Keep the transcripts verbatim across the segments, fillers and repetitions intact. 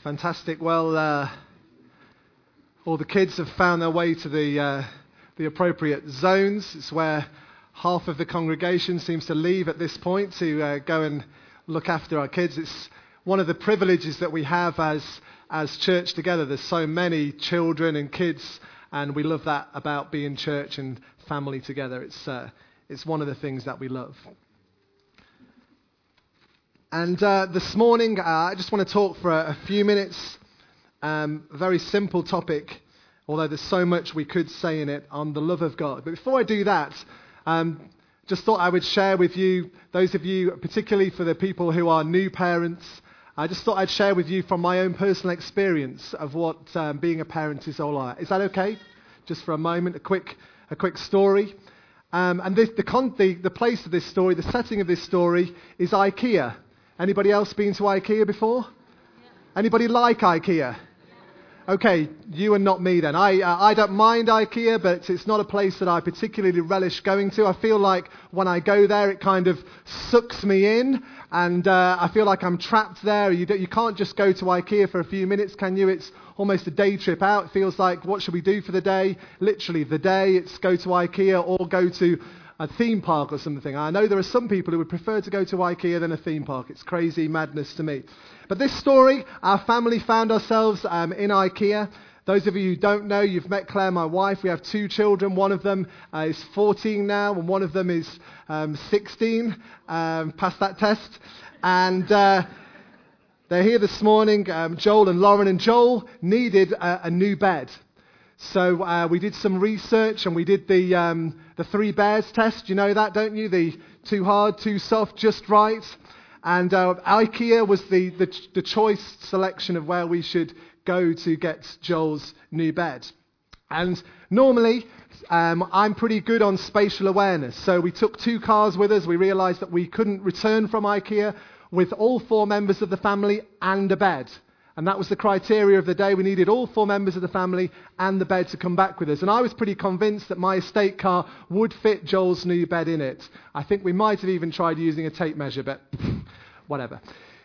Fantastic. Well, uh, all the kids have found their way to the uh, the appropriate zones. It's where half of the congregation seems to leave at this point to uh, go and look after our kids. It's one of the privileges that we have as as church together. There's so many children and kids, and we love that about being church and family together. It's uh, it's one of the things that we love. And uh, this morning, uh, I just want to talk for a, a few minutes, um, a very simple topic, although there's so much we could say in it, on the love of God. But before I do that, um, just thought I would share with you, those of you, particularly for the people who are new parents, I just thought I'd share with you from my own personal experience of what um, being a parent is all like. Is that okay? Just for a moment, a quick, a quick story. Um, and this, the, con- the, the place of this story, the setting of this story is IKEA. Anybody else been to IKEA before? Yeah. Anybody like IKEA? Yeah. Okay, you and not me then. I uh, I don't mind IKEA, but it's not a place that I particularly relish going to. I feel like when I go there, it kind of sucks me in, and uh, I feel like I'm trapped there. You don't, you can't just go to IKEA for a few minutes, can you? It's almost a day trip out. It feels like, what should we do for the day? Literally the day, it's go to IKEA or go to a theme park or something. I know there are some people who would prefer to go to IKEA than a theme park. It's crazy madness to me. But this story, our family found ourselves um, in IKEA. Those of you who don't know, you've met Claire, my wife. We have two children. One of them uh, is fourteen now, and one of them is um, sixteen, um, passed that test. And uh, they're here this morning, um, Joel and Lauren. And Joel needed a, a new bed. So uh, we did some research, and we did the um, the three bears test. You know that, don't you? The too hard, too soft, just right. And uh, IKEA was the, the the choice selection of where we should go to get Joel's new bed. And normally, um, I'm pretty good on spatial awareness. So we took two cars with us. We realised that we couldn't return from IKEA with all four members of the family and a bed. And that was the criteria of the day. We needed all four members of the family and the bed to come back with us. And I was pretty convinced that my estate car would fit Joel's new bed in it. I think we might have even tried using a tape measure, but whatever.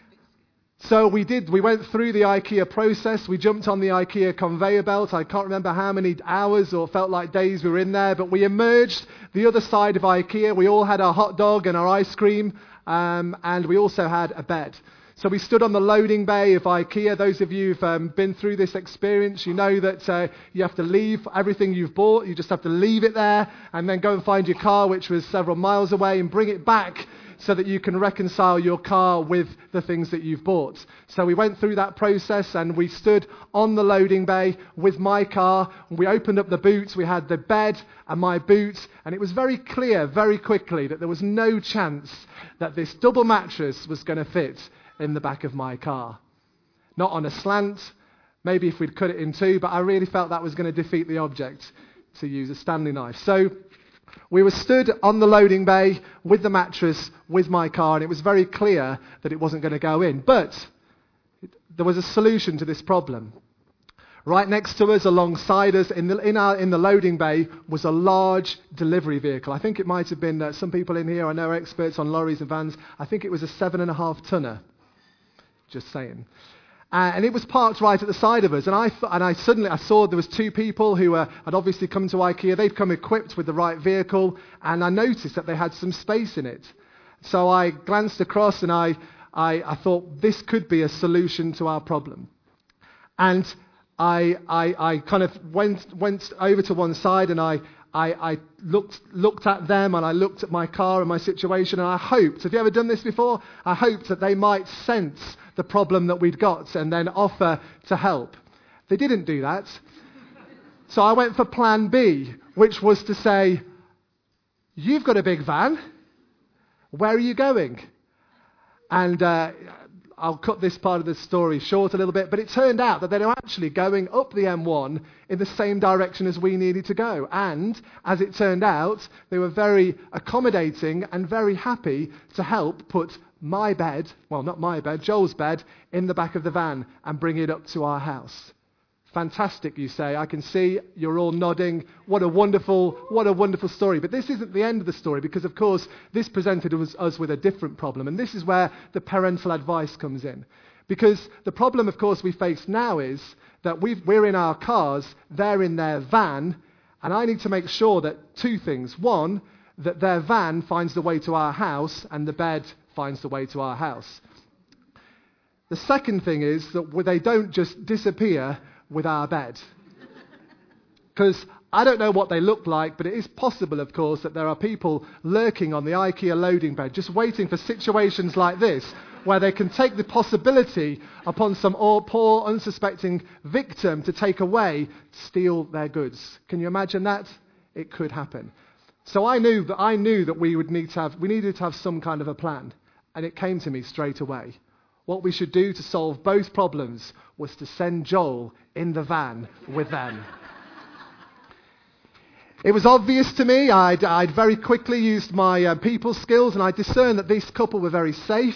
So we did. We went through the IKEA process. We jumped on the IKEA conveyor belt. I can't remember how many hours or felt like days we were in there, but we emerged the other side of IKEA. We all had our hot dog and our ice cream, um, and we also had a bed. So we stood on the loading bay of IKEA. Those of you who've um, been through this experience, you know that uh, you have to leave everything you've bought. You just have to leave it there and then go and find your car, which was several miles away, and bring it back so that you can reconcile your car with the things that you've bought. So we went through that process, and we stood on the loading bay with my car. We opened up the boot. We had the bed and my boot, and it was very clear very quickly that there was no chance that this double mattress was going to fit in the back of my car. Not on a slant, maybe if we'd cut it in two, but I really felt that was going to defeat the object, to use a Stanley knife. So we were stood on the loading bay with the mattress, with my car, and it was very clear that it wasn't going to go in. But there was a solution to this problem. Right next to us, alongside us, in the, in, our, in the loading bay, was a large delivery vehicle. I think it might have been, uh, some people in here I know are experts on lorries and vans. I think it was a seven and a half tonner. Just saying. Uh, and it was parked right at the side of us. And I th- and I suddenly I saw there was two people who uh, had obviously come to IKEA. They'd come equipped with the right vehicle, and I noticed that they had some space in it. So I glanced across, and I I, I thought this could be a solution to our problem. And I I, I kind of went went over to one side, and I. I, I looked looked at them, and I looked at my car and my situation, and I hoped, have you ever done this before? I hoped that they might sense the problem that we'd got and then offer to help. They didn't do that. So I went for plan B, which was to say, you've got a big van. Where are you going? And uh, I'll cut this part of the story short a little bit, but it turned out that they were actually going up the M one in the same direction as we needed to go. And as it turned out, they were very accommodating and very happy to help put my bed, well, not my bed, Joel's bed, in the back of the van and bring it up to our house. Fantastic, you say. I can see you're all nodding. What a wonderful, what a wonderful story. But this isn't the end of the story, because, of course, this presented us, us with a different problem. And this is where the parental advice comes in. Because the problem, of course, we face now is that we've, we're in our cars, they're in their van, and I need to make sure that two things. One, that their van finds the way to our house and the bed finds the way to our house. The second thing is that they don't just disappear with our bed. Because I don't know what they look like, but it is possible, of course, that there are people lurking on the IKEA loading bed just waiting for situations like this, where they can take the possibility upon some poor, unsuspecting victim to take away, steal their goods. Can you imagine that? It could happen. So I knew that I knew that we would need to have we needed to have some kind of a plan, and it came to me straight away. What we should do to solve both problems was to send Joel in the van with them. It was obvious to me. I'd, I'd very quickly used my uh, people skills, and I discerned that this couple were very safe.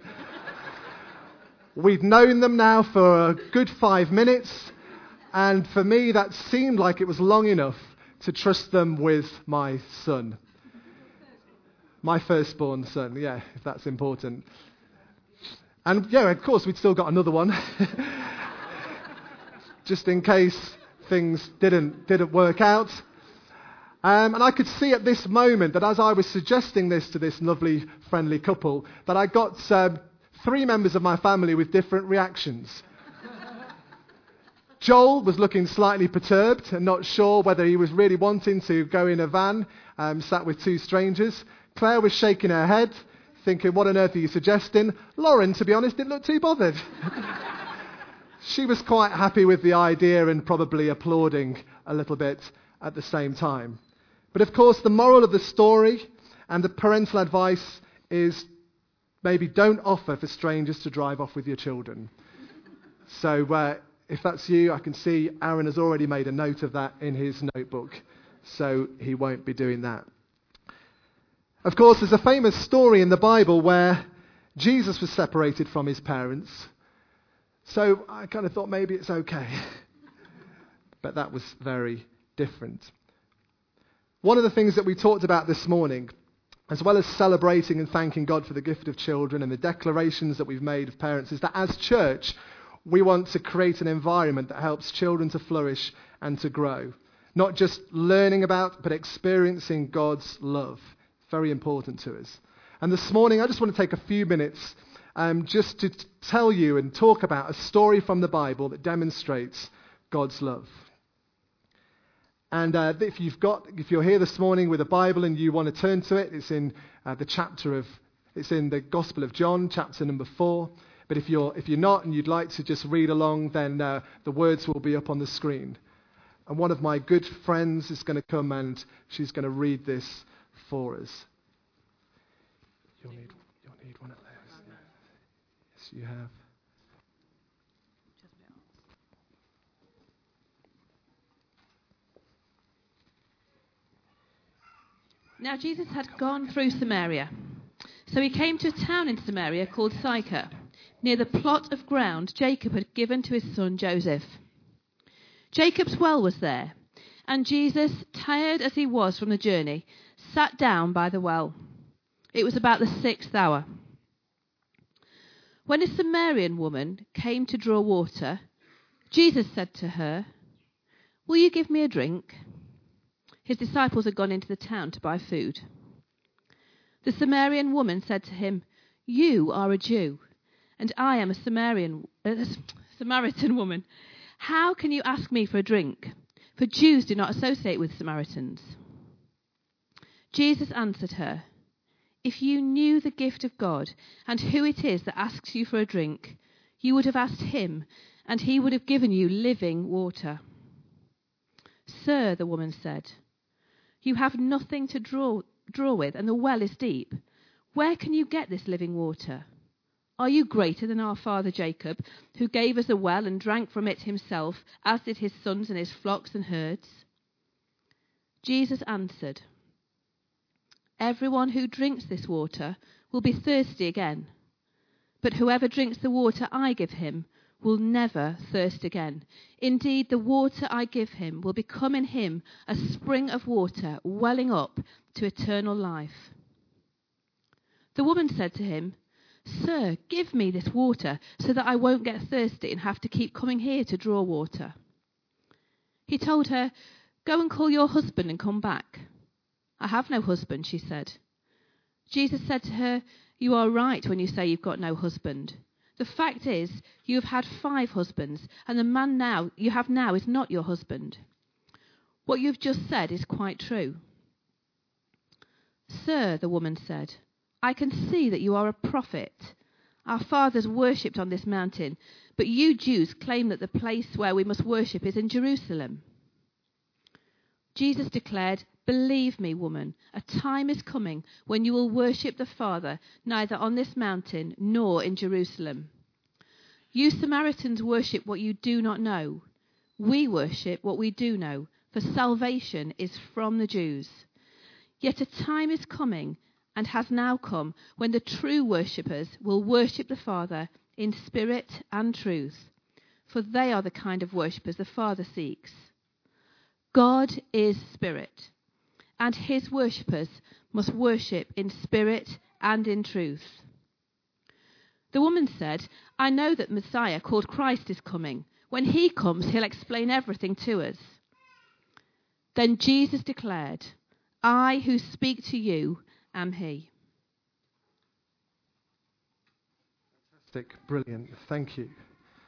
We'd known them now for a good five minutes, and for me that seemed like it was long enough to trust them with my son. My firstborn son, yeah, if that's important. And yeah, of course, we'd still got another one. Just in case things didn't didn't work out. Um, and I could see at this moment that as I was suggesting this to this lovely, friendly couple, that I got um, three members of my family with different reactions. Joel was looking slightly perturbed and not sure whether he was really wanting to go in a van, um, sat with two strangers. Claire was shaking her head, thinking, what on earth are you suggesting? Lauren, to be honest, didn't look too bothered. She was quite happy with the idea and probably applauding a little bit at the same time. But of course, the moral of the story and the parental advice is maybe don't offer for strangers to drive off with your children. So uh, if that's you, I can see Aaron has already made a note of that in his notebook. So he won't be doing that. Of course, there's a famous story in the Bible where Jesus was separated from his parents. So I kind of thought maybe it's okay. But that was very different. One of the things that we talked about this morning, as well as celebrating and thanking God for the gift of children and the declarations that we've made of parents, is that as church, we want to create an environment that helps children to flourish and to grow. Not just learning about, but experiencing God's love. Very important to us. And this morning, I just want to take a few minutes um, just to t- tell you and talk about a story from the Bible that demonstrates God's love. And uh, if you've got, if you're here this morning with a Bible and you want to turn to it, it's in uh, the chapter of, it's in the Gospel of John, chapter number four. But if you're if you're not and you'd like to just read along, then uh, the words will be up on the screen. And one of my good friends is going to come and she's going to read this for us. You'll need you'll need one of those. Yes, you have. Now Jesus had gone through Samaria. So he came to a town in Samaria called Sychar, near the plot of ground Jacob had given to his son Joseph. Jacob's well was there, and Jesus, tired as he was from the journey, sat down by the well. It was about the sixth hour. When a Samaritan woman came to draw water, Jesus said to her, "Will you give me a drink?" His disciples had gone into the town to buy food. The Samaritan woman said to him, "You are a Jew, and I am a Samaritan, uh, Samaritan woman. How can you ask me for a drink? For Jews do not associate with Samaritans." Jesus answered her, "If you knew the gift of God and who it is that asks you for a drink, you would have asked him, and he would have given you living water." "Sir," the woman said, "you have nothing to draw, draw with, and the well is deep. Where can you get this living water? Are you greater than our father Jacob, who gave us a well and drank from it himself, as did his sons and his flocks and herds?" Jesus answered, "Everyone who drinks this water will be thirsty again. But whoever drinks the water I give him will never thirst again. Indeed, the water I give him will become in him a spring of water welling up to eternal life." The woman said to him, "Sir, give me this water so that I won't get thirsty and have to keep coming here to draw water." He told her, "Go and call your husband and come back." "I have no husband," she said. Jesus said to her, "You are right when you say you've got no husband. The fact is, you have had five husbands, and the man now you have now is not your husband. What you have just said is quite true." "Sir," the woman said, "I can see that you are a prophet. Our fathers worshipped on this mountain, but you Jews claim that the place where we must worship is in Jerusalem." Jesus declared, "Believe me, woman, a time is coming when you will worship the Father neither on this mountain nor in Jerusalem. You Samaritans worship what you do not know. We worship what we do know, for salvation is from the Jews. Yet a time is coming, and has now come, when the true worshippers will worship the Father in spirit and truth, for they are the kind of worshippers the Father seeks. God is spirit, and his worshippers must worship in spirit and in truth." The woman said, "I know that Messiah, called Christ, is coming. When he comes, he'll explain everything to us." Then Jesus declared, "I who speak to you am he." Fantastic, brilliant, thank you.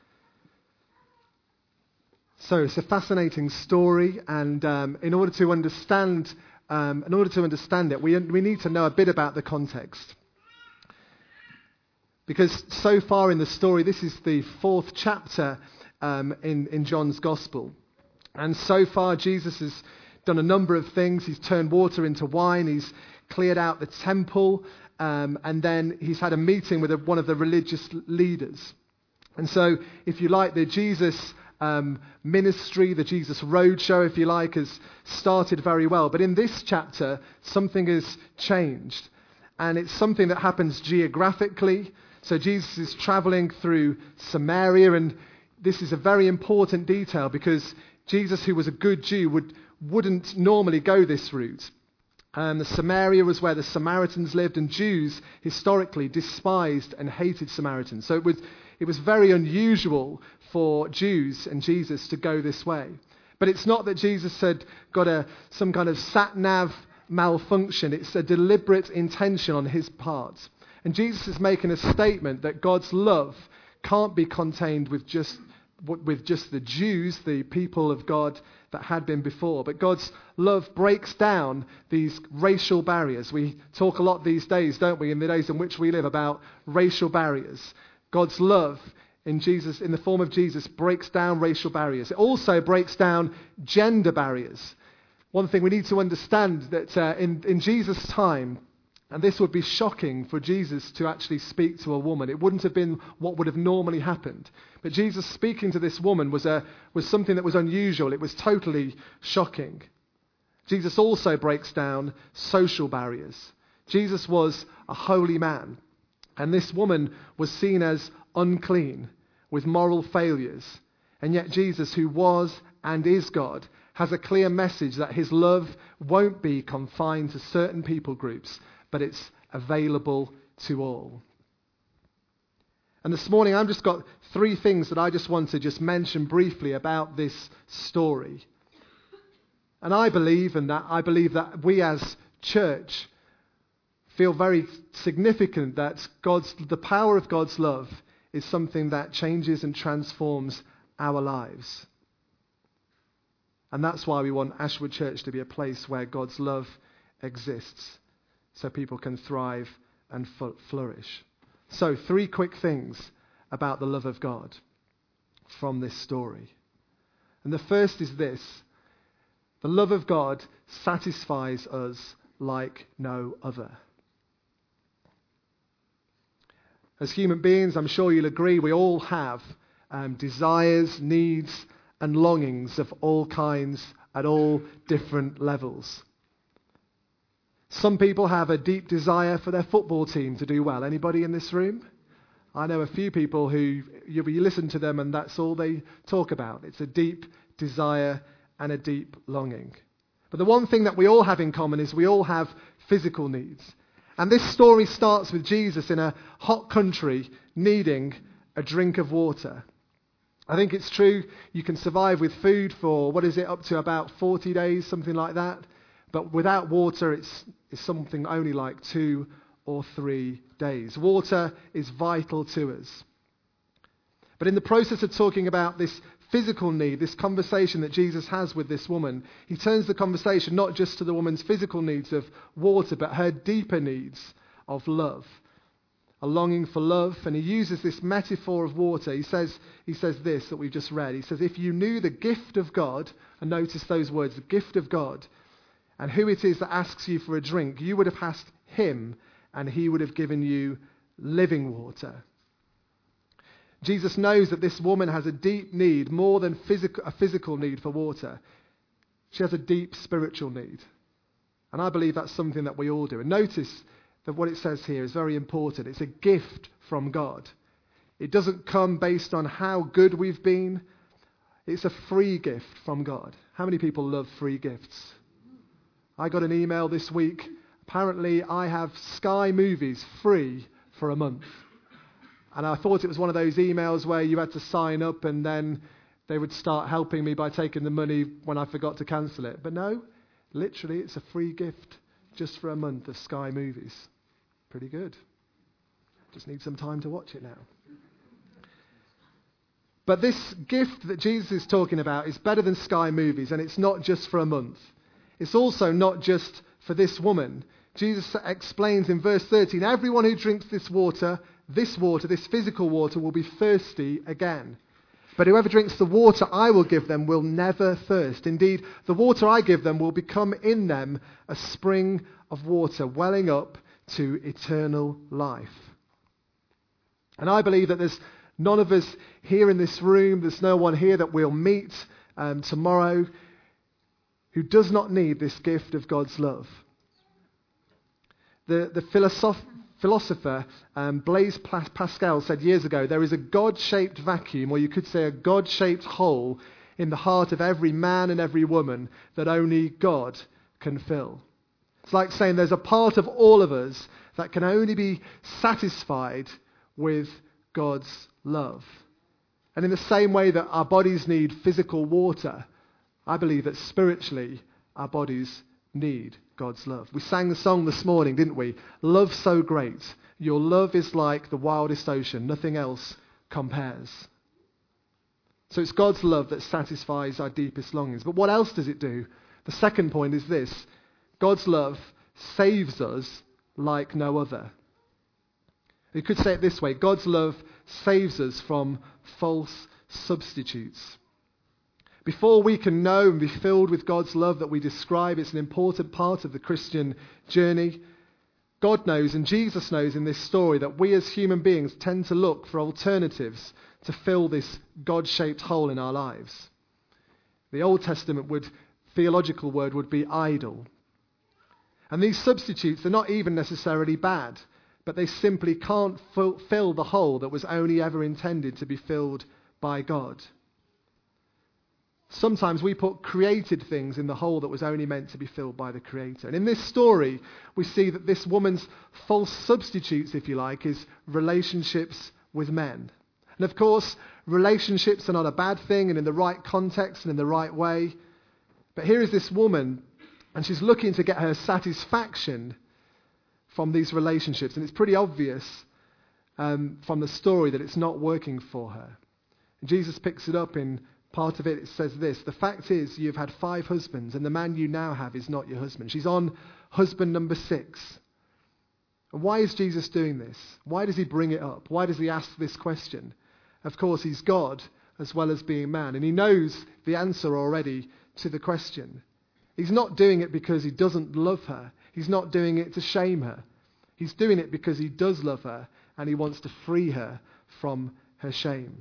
So it's a fascinating story, and um, in order to understand, um, in order to understand it, we we need to know a bit about the context. Because so far in the story, this is the fourth chapter um, in in John's Gospel, and so far Jesus has done a number of things. He's turned water into wine. He's cleared out the temple, um, and then he's had a meeting with a, one of the religious leaders. And so, if you like, the Jesus um, ministry, the Jesus roadshow, if you like, has started very well. But in this chapter, something has changed, and it's something that happens geographically. So Jesus is traveling through Samaria, and this is a very important detail because Jesus, who was a good Jew, would wouldn't normally go this route. Um, the Samaria was where the Samaritans lived, and Jews historically despised and hated Samaritans. So it was, it was very unusual for Jews and Jesus to go this way. But it's not that Jesus had got a some kind of sat-nav malfunction. It's a deliberate intention on his part. And Jesus is making a statement that God's love can't be contained with just with just the Jews, the people of God that had been before. But God's love breaks down these racial barriers. We talk a lot these days, don't we, in the days in which we live, about racial barriers. God's love in Jesus, in the form of Jesus, breaks down racial barriers. It also breaks down gender barriers. One thing we need to understand that uh, in, in Jesus' time, and this would be shocking for Jesus to actually speak to a woman. It wouldn't have been what would have normally happened. But Jesus speaking to this woman was a was something that was unusual. It was totally shocking. Jesus also breaks down social barriers. Jesus was a holy man, and this woman was seen as unclean, with moral failures. And yet Jesus, who was and is God, has a clear message that his love won't be confined to certain people groups, but it's available to all. And this morning I've just got three things that I just want to just mention briefly about this story. And I believe, and that I believe that we as church feel very significant that God's the power of God's love is something that changes and transforms our lives. And that's why we want Ashwood Church to be a place where God's love exists, so people can thrive and flourish. So, three quick things about the love of God from this story. And the first is this: the love of God satisfies us like no other. As human beings, I'm sure you'll agree, we all have um, desires, needs, and longings of all kinds at all different levels. Some people have a deep desire for their football team to do well. Anybody in this room? I know a few people who, you, you listen to them and that's all they talk about. It's a deep desire and a deep longing. But the one thing that we all have in common is we all have physical needs. And this story starts with Jesus in a hot country needing a drink of water. I think it's true you can survive with food for, what is it, up to about forty days, something like that. But without water, it's, it's something only like two or three days. Water is vital to us. But in the process of talking about this physical need, this conversation that Jesus has with this woman, he turns the conversation not just to the woman's physical needs of water, but her deeper needs of love, a longing for love. And he uses this metaphor of water. He says, he says this that we've just read. He says, if you knew the gift of God, and notice those words, the gift of God, and who it is that asks you for a drink, you would have asked him, and he would have given you living water. Jesus knows that this woman has a deep need, more than physical, a physical need for water. She has a deep spiritual need. And I believe that's something that we all do. And notice that what it says here is very important. It's a gift from God. It doesn't come based on how good we've been. It's a free gift from God. How many people love free gifts? I got an email this week. Apparently, I have Sky Movies free for a month. And I thought it was one of those emails where you had to sign up and then they would start helping me by taking the money when I forgot to cancel it. But no, literally, it's a free gift just for a month of Sky Movies. Pretty good. Just need some time to watch it now. But this gift that Jesus is talking about is better than Sky Movies, and it's not just for a month. It's also not just for this woman. Jesus explains in verse thirteen, everyone who drinks this water, this water, this physical water, will be thirsty again. But whoever drinks the water I will give them will never thirst. Indeed, the water I give them will become in them a spring of water, welling up to eternal life. And I believe that there's none of us here in this room, there's no one here that we'll meet um, tomorrow who does not need this gift of God's love. The, the philosoph- philosopher um, Blaise Pascal said years ago, there is a God-shaped vacuum, or you could say a God-shaped hole in the heart of every man and every woman that only God can fill. It's like saying there's a part of all of us that can only be satisfied with God's love. And in the same way that our bodies need physical water, I believe that spiritually our bodies need God's love. We sang the song this morning, didn't we? Love so great. Your love is like the wildest ocean. Nothing else compares. So it's God's love that satisfies our deepest longings. But what else does it do? The second point is this. God's love saves us like no other. You could say it this way. God's love saves us from false substitutes. Before we can know and be filled with God's love that we describe, it's an important part of the Christian journey. God knows and Jesus knows in this story that we as human beings tend to look for alternatives to fill this God-shaped hole in our lives. The Old Testament would, theological word would be idol. And these substitutes are not even necessarily bad, but they simply can't fill, fill the hole that was only ever intended to be filled by God. Sometimes we put created things in the hole that was only meant to be filled by the Creator. And in this story, we see that this woman's false substitutes, if you like, is relationships with men. And of course, relationships are not a bad thing, and in the right context and in the right way. But here is this woman, and she's looking to get her satisfaction from these relationships. And it's pretty obvious um, from the story that it's not working for her. And Jesus picks it up in part of it. It says this: the fact is you've had five husbands and the man you now have is not your husband. She's on husband number six. And why is Jesus doing this? Why does he bring it up? Why does he ask this question? Of course, he's God as well as being man, and he knows the answer already to the question. He's not doing it because he doesn't love her. He's not doing it to shame her. He's doing it because he does love her and he wants to free her from her shame.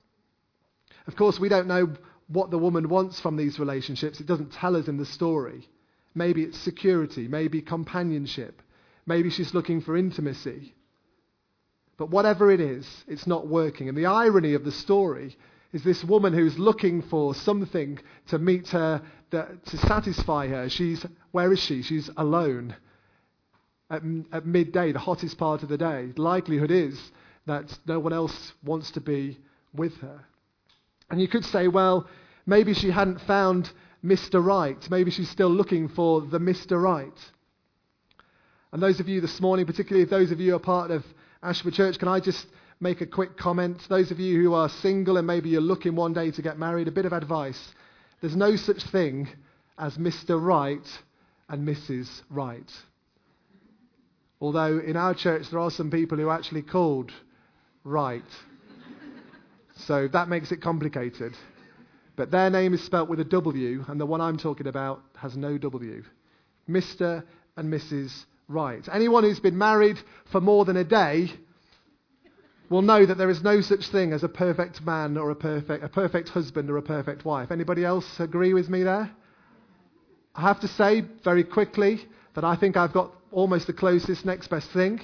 Of course, we don't know what the woman wants from these relationships. It doesn't tell us in the story. Maybe it's security, maybe companionship, maybe she's looking for intimacy. But whatever it is, it's not working. And the irony of the story is this woman who's looking for something to meet her, that, to satisfy her. She's, where is she? She's alone. at, at midday, the hottest part of the day. The likelihood is that no one else wants to be with her. And you could say, well, maybe she hadn't found Mister Right. Maybe she's still looking for the Mister Right. And those of you this morning, particularly if those of you are part of Ashford Church, can I just make a quick comment? Those of you who are single and maybe you're looking one day to get married, a bit of advice. There's no such thing as Mister Right and Missus Right. Although in our church there are some people who are actually called Right. So that makes it complicated. But their name is spelt with a W, and the one I'm talking about has no W. Mister and Missus Right. Anyone who's been married for more than a day will know that there is no such thing as a perfect man or a perfect a perfect husband or a perfect wife. Anybody else agree with me there? I have to say very quickly that I think I've got almost the closest next best thing.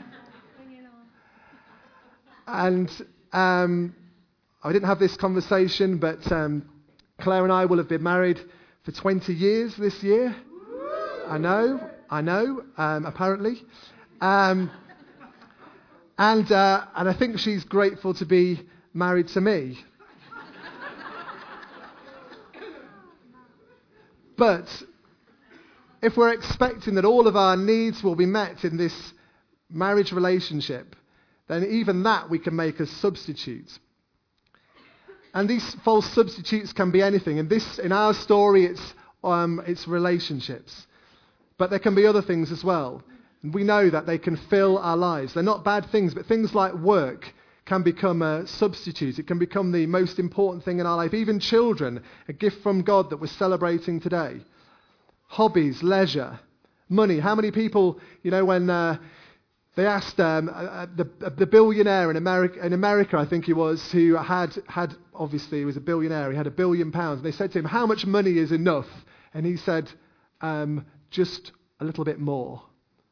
And um, I didn't have this conversation, but um, Claire and I will have been married for twenty years this year. I know, I know, um, apparently. Um, and, uh, and I think she's grateful to be married to me. But if we're expecting that all of our needs will be met in this marriage relationship, then even that we can make as substitutes. And these false substitutes can be anything. In this, in our story, it's um, it's relationships. But there can be other things as well. And we know that they can fill our lives. They're not bad things, but things like work can become a substitute. It can become the most important thing in our life. Even children, a gift from God that we're celebrating today. Hobbies, leisure, money. How many people, you know, when uh, they asked um, uh, the, uh, the billionaire in America, in America, I think he was, who had, had, obviously he was a billionaire, he had a billion pounds. And they said to him, how much money is enough? And he said, um, just a little bit more.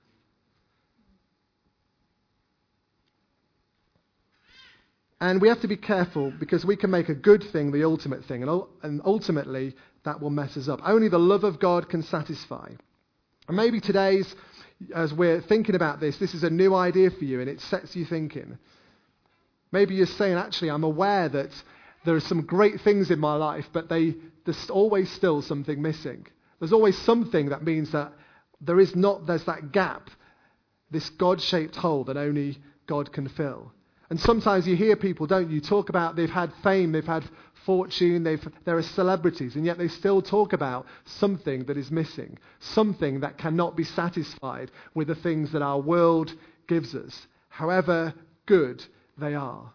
And we have to be careful because we can make a good thing the ultimate thing, and, and ultimately that will mess us up. Only the love of God can satisfy. And maybe today's, as we're thinking about this, this is a new idea for you and it sets you thinking. Maybe you're saying, actually, I'm aware that there are some great things in my life, but they, there's always still something missing. There's always something that means that there is not, there's that gap, this God-shaped hole that only God can fill. And sometimes you hear people, don't you, talk about they've had fame, they've had fortune, they've, they're celebrities, and yet they still talk about something that is missing, something that cannot be satisfied with the things that our world gives us, however good they are.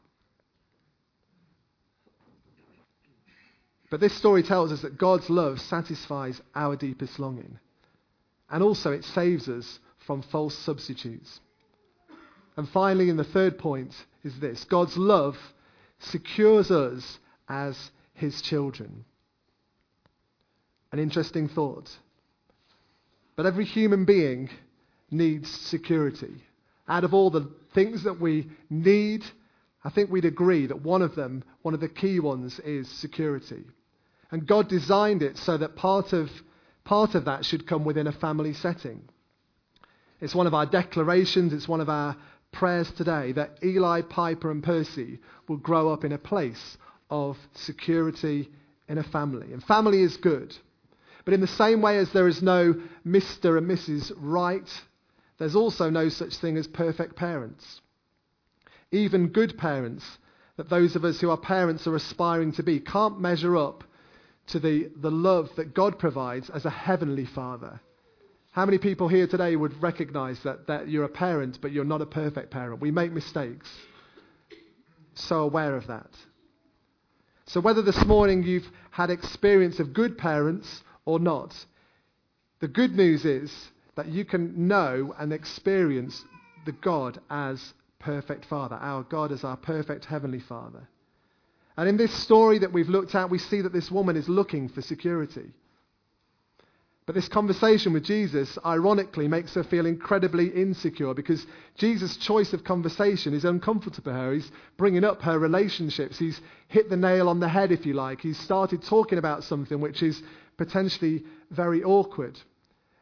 But this story tells us that God's love satisfies our deepest longing. And also it saves us from false substitutes. And finally, in the third point, is this. God's love secures us as his children. An interesting thought. But every human being needs security. Out of all the things that we need, I think we'd agree that one of them, one of the key ones, is security. And God designed it so that part of, part of that should come within a family setting. It's one of our declarations, it's one of our prayers today that Eli, Piper and Percy will grow up in a place of security in a family. And family is good. But in the same way as there is no Mister and Missus Right, there's also no such thing as perfect parents. Even good parents, that those of us who are parents are aspiring to be, can't measure up to the, the love that God provides as a heavenly Father. How many people here today would recognize that, that you're a parent, but you're not a perfect parent? We make mistakes. So aware of that. So whether this morning you've had experience of good parents or not, the good news is that you can know and experience the God as perfect Father, our God as our perfect Heavenly Father. And in this story that we've looked at, we see that this woman is looking for security. But this conversation with Jesus, ironically, makes her feel incredibly insecure because Jesus' choice of conversation is uncomfortable for her. He's bringing up her relationships. He's hit the nail on the head, if you like. He's started talking about something which is potentially very awkward.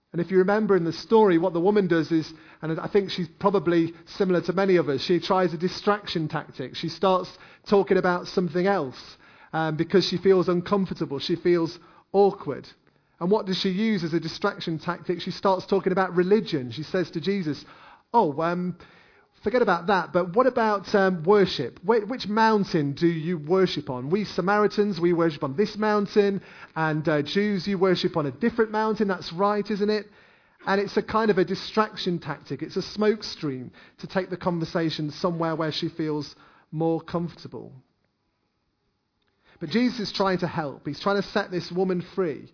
And if you remember in the story, what the woman does is, and I think she's probably similar to many of us, she tries a distraction tactic. She starts talking about something else um, because she feels uncomfortable. She feels awkward. And what does she use as a distraction tactic? She starts talking about religion. She says to Jesus, oh, um, forget about that, but what about um, worship? Wh- which mountain do you worship on? We Samaritans, we worship on this mountain, and uh, Jews, you worship on a different mountain. That's right, isn't it? And it's a kind of a distraction tactic. It's a smoke screen to take the conversation somewhere where she feels more comfortable. But Jesus is trying to help. He's trying to set this woman free.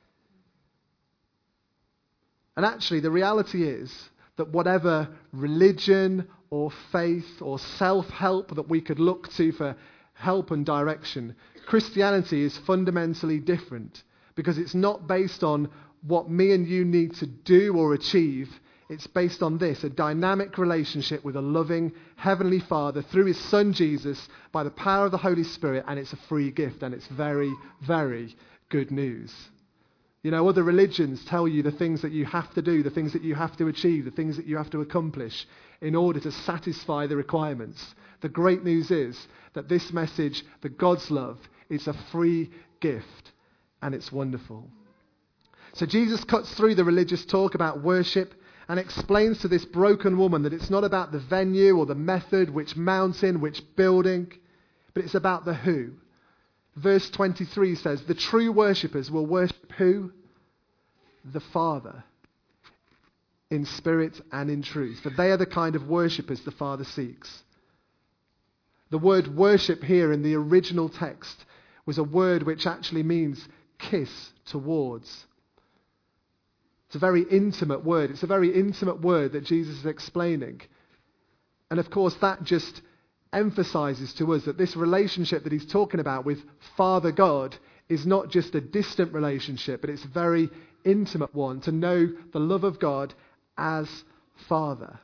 And actually, the reality is that whatever religion or faith or self-help that we could look to for help and direction, Christianity is fundamentally different because it's not based on what me and you need to do or achieve. It's based on this, a dynamic relationship with a loving Heavenly Father through His Son Jesus by the power of the Holy Spirit, and it's a free gift, and it's very, very good news. You know, other religions tell you the things that you have to do, the things that you have to achieve, the things that you have to accomplish in order to satisfy the requirements. The great news is that this message, that God's love, is a free gift, and it's wonderful. So Jesus cuts through the religious talk about worship and explains to this broken woman that it's not about the venue or the method, which mountain, which building, but it's about the who. Verse twenty-three says, the true worshippers will worship who? The Father, in spirit and in truth. For they are the kind of worshippers the Father seeks. The word worship here in the original text was a word which actually means kiss towards. It's a very intimate word. It's a very intimate word that Jesus is explaining. And of course, that just emphasizes to us that this relationship that he's talking about with Father God is not just a distant relationship, but it's a very intimate one, to know the love of God as Father.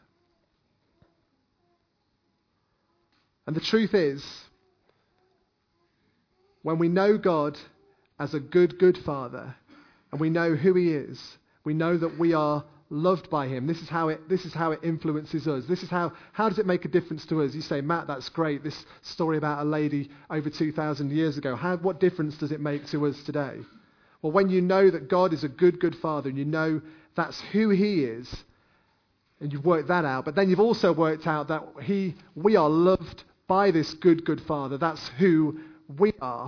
And the truth is, when we know God as a good, good Father, and we know who He is, we know that we are loved by Him. This is how it, this is how it influences us. This is how, how does it make a difference to us? You say, Matt, that's great. This story about a lady over two thousand years ago. How, what difference does it make to us today? Well, when you know that God is a good, good Father, and you know that's who He is, and you've worked that out, but then you've also worked out that He, we are loved by this good, good Father. That's who we are.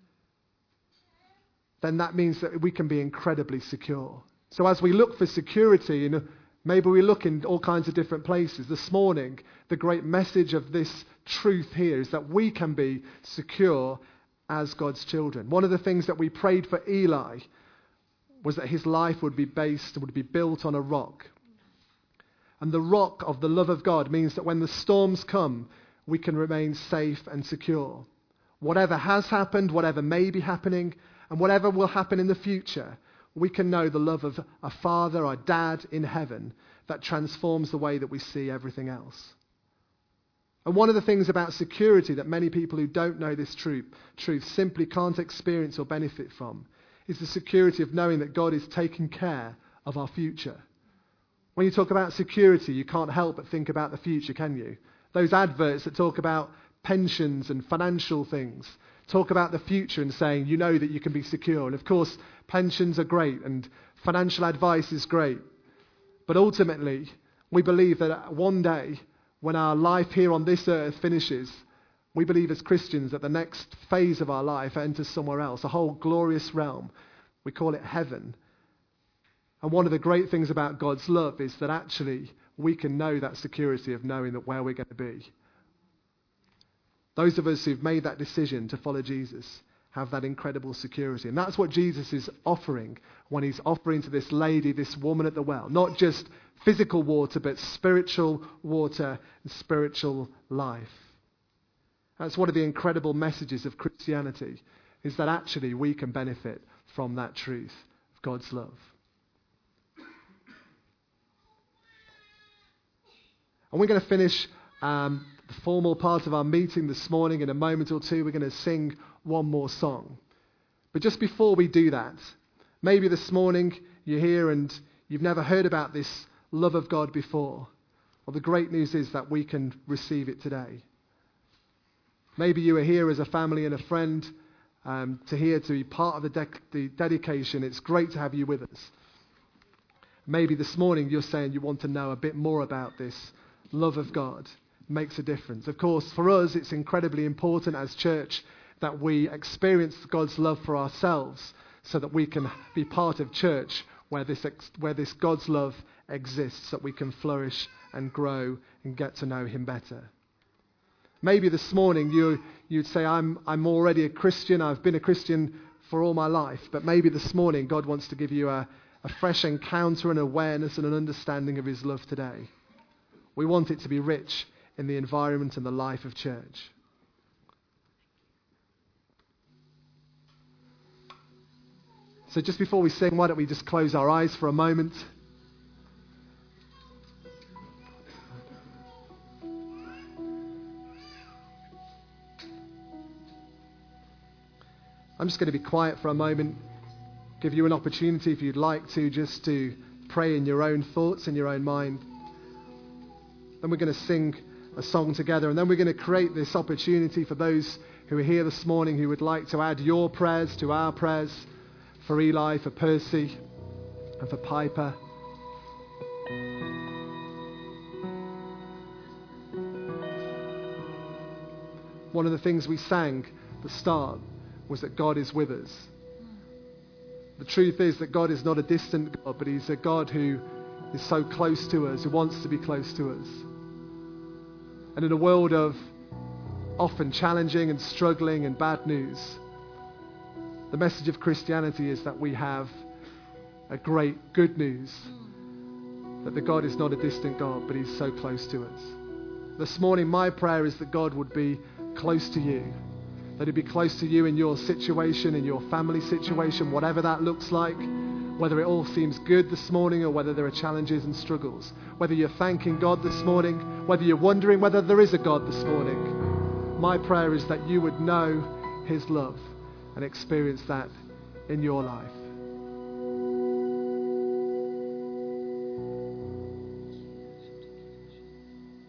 Then that means that we can be incredibly secure. So as we look for security, you know, maybe we look in all kinds of different places. This morning, the great message of this truth here is that we can be secure as God's children. One of the things that we prayed for Eli was that his life would be based, would be built on a rock. And the rock of the love of God means that when the storms come, we can remain safe and secure. Whatever has happened, whatever may be happening, and whatever will happen in the future, we can know the love of a Father, our Dad in heaven, that transforms the way that we see everything else. And one of the things about security that many people who don't know this truth, truth simply can't experience or benefit from is the security of knowing that God is taking care of our future. When you talk about security, you can't help but think about the future, can you? Those adverts that talk about pensions and financial things talk about the future and saying, you know that you can be secure. And of course, pensions are great and financial advice is great. But ultimately, we believe that one day, when our life here on this earth finishes, we believe as Christians that the next phase of our life enters somewhere else, a whole glorious realm. We call it heaven. And one of the great things about God's love is that actually we can know that security of knowing that where we're going to be. Those of us who've made that decision to follow Jesus have that incredible security. And that's what Jesus is offering when he's offering to this lady, this woman at the well. Not just physical water, but spiritual water and spiritual life. That's one of the incredible messages of Christianity, is that actually we can benefit from that truth of God's love. And we're going to finish um, the formal part of our meeting this morning. In a moment or two, we're going to sing one more song. But just before we do that, maybe this morning you're here and you've never heard about this love of God before, well, the great news is that we can receive it today. Maybe you are here as a family and a friend um, to here to be part of the, de- the dedication. It's great to have you with us. Maybe this morning you're saying you want to know a bit more about this love of God. It makes a difference. Of course, for us, it's incredibly important as church that we experience God's love for ourselves so that we can be part of church where this, ex- where this God's love exists, that we can flourish and grow and get to know him better. Maybe this morning you, you'd say, I'm, I'm already a Christian, I've been a Christian for all my life, but maybe this morning God wants to give you a, a fresh encounter and awareness and an understanding of his love today. We want it to be rich in the environment and the life of church. So just before we sing, why don't we just close our eyes for a moment? I'm just going to be quiet for a moment, give you an opportunity if you'd like to, just to pray in your own thoughts, in your own mind. Then we're going to sing a song together, and then we're going to create this opportunity for those who are here this morning who would like to add your prayers to our prayers, for Eli, for Percy, and for Piper. One of the things we sang at the start was that God is with us. The truth is that God is not a distant God, but he's a God who is so close to us, who wants to be close to us. And in a world of often challenging and struggling and bad news, the message of Christianity is that we have a great good news, that the God is not a distant God, but he's so close to us. This morning, my prayer is that God would be close to you, that he'd be close to you in your situation, in your family situation, whatever that looks like, whether it all seems good this morning or whether there are challenges and struggles, whether you're thanking God this morning, whether you're wondering whether there is a God this morning. My prayer is that you would know his love and experience that in your life.